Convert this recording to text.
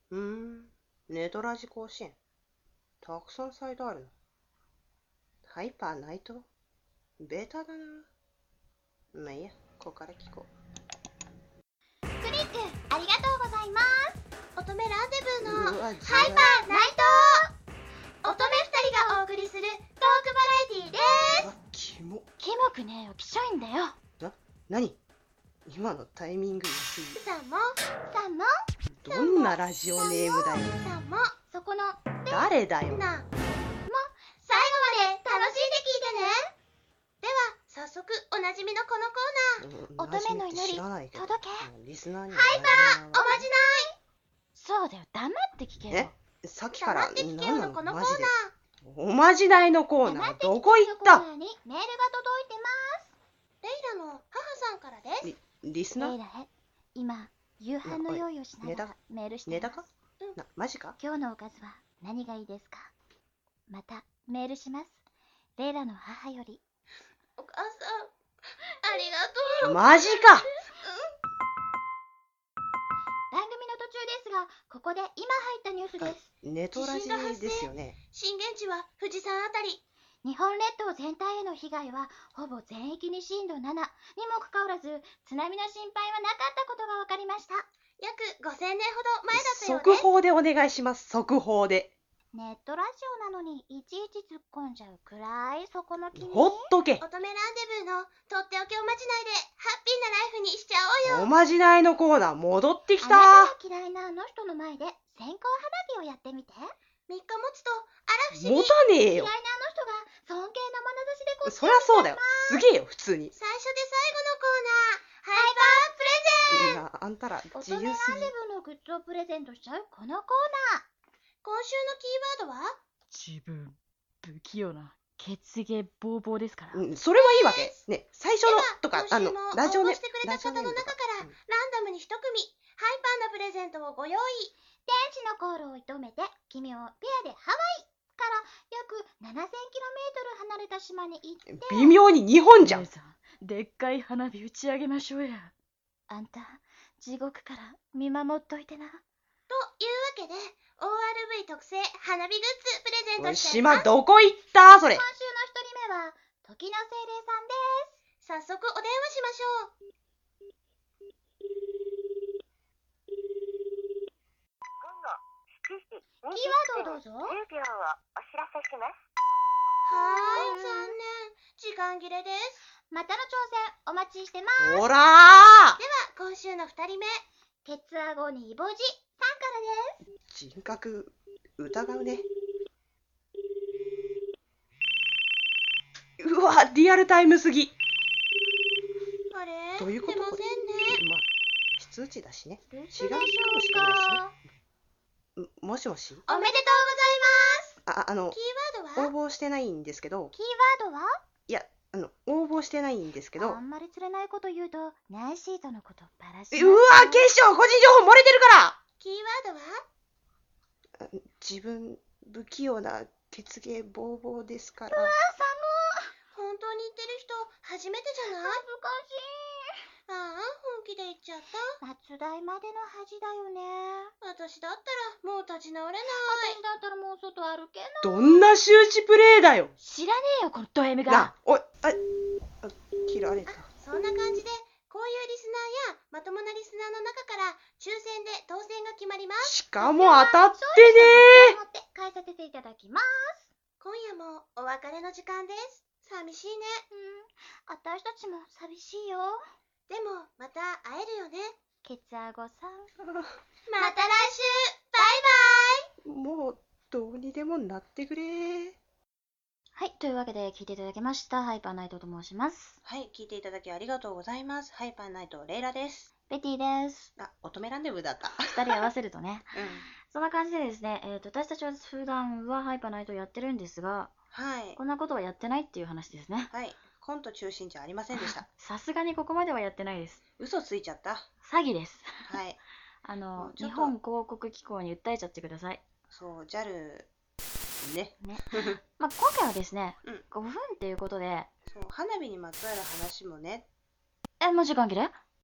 ネトラジ甲子園。たくさんサイトあるの。ハイパーナイトベータだな。まあいいや、ここから聞こクリックありがとうございます。乙女ランデブーのうわハイパーナイト。乙女2人がお送りするトークバラエティーです。 う。キモ。 キモくねえよ、きしょいんだよ。 何今のタイミング安い。 さんもどんなラジオネームだよ。 さんもそこの誰だよ。 なも最後まで楽しんで聞いてね。では早速おなじみのこのコーナー、乙女の祈り届け。 リスナーにハイパーおまじない。そうだよ、黙って聞けよ。 さっきから黙って聞けよのこのコーナー。 おまじないのコーナーどこ行った？ コーナーにメールが届いてます。レイラの母さんからです。 リスナー？ レイラへ、今夕飯の用意をしながらメールしてます。 ネタか？マジか？ 今日のおかずは何がいいですか？またメールします。レイラの母より。お母さん、ありがとう。 マジか。 番組の途中ですが、ここで今入ったニュースです。 ネトラジですよね。 震源地は富士山あたり。日本列島全体への被害はほぼ全域に震度7にもかかわらず、津波の心配はなかったことが分かりました。約5000年ほど前だったようです。 速報でお願いします。速報で。 ネットラジオなのにいちいち突っ込んじゃうくらい、そこの君。 ほっとけ。 乙女ランデブーのとっておきおまじないでハッピーなライフにしちゃおうよ。 おまじないのコーナー戻ってきた。 あなたが嫌いなあの人の前で線香花火をやってみて。3日持つとあら不思議。 持たねえよ。 嫌いなあの人が尊敬の眼差しでこっちそりゃそうだよ。すげえよ普通に。 最初で最後のコーナー、ハイパープレゼント。 いや、あんたら自由乙女ランすぎ。 デブーのグッズをプレゼントしちゃうこのコーナー。今週のキーワードは自分不器用な血芸ボーボーですから。 それはいいわけね。最初のとか今週もラジオネーム応募してくれた方の中からランダムに1組ハイパーなプレゼントをご用意。天使のコールを射止めて君をペアでハワイから約 7000km 離れた島に行って。 微妙に日本じゃん。 姉さん、でっかい花火打ち上げましょうや。 あんた地獄から見守っといてな。というわけで ORV 特製花火グッズプレゼントして島どこ行ったそれ。 今週の1人目は時の精霊さんです。早速お電話しましょう。キーワードをどうぞ。10秒をお知らせします。残念、時間切れです。またの挑戦お待ちしてます。 ほらー。 では今週の2人目、ケツアゴにイボジさんからです。 人格疑うね。うわ、リアルタイムすぎ。 あれ、 どういうこと？ 出ませんね。 まあ非通知だしね。違う留守でしょうかもしれないしね。もしもし。 おめでとうございます。キーワードは？ 応募してないんですけど。 キーワードは？ いや、応募してないんですけど。 あんまり釣れないこと言うとナイシートのことバラします。 うわ、警視庁個人情報漏れてるから。 キーワードは？ 自分不器用な血芸ボーボーですから。 うわ、寒い。本当に言ってる人初めてじゃない？恥ずかしい。ああ、本気で言っちゃった。夏代までの恥だよね。私だったらもう立ち直れない。私だったらもう外歩けない。 どんな周知プレイだよ。 知らねえよこのド M が。 な、おい、切られた。 そんな感じでこういうリスナーやまともなリスナーの中から抽選で当選が決まります。 しかも当たってね持って返させていただきます。今夜もお別れの時間です。寂しいね。私たちも寂しいよ。でもまた会えるよね、ケツアゴさん。また来週。バイバイ。 もうどうにでもなってくれ。 はい、というわけで聞いていただきましたハイパーナイトと申します。 はい、聞いていただきありがとうございます。ハイパーナイトレイラです。 ベティです。 乙女ランデブーだった。 2人合わせるとね。そんな感じでですね、私たちは普段はハイパーナイトをやってるんですが、 はい。 こんなことはやってないっていう話ですね。 はい。コント中心じゃありませんでした。 さすがにここまではやってないです。 嘘ついちゃった。 詐欺です。 はい。 日本広告機構に訴えちゃってください。 そう、JAL ね。 まあ今回はですね、5分っていうことで。 そう、花火にまつわる話もね。 もう時間切れ？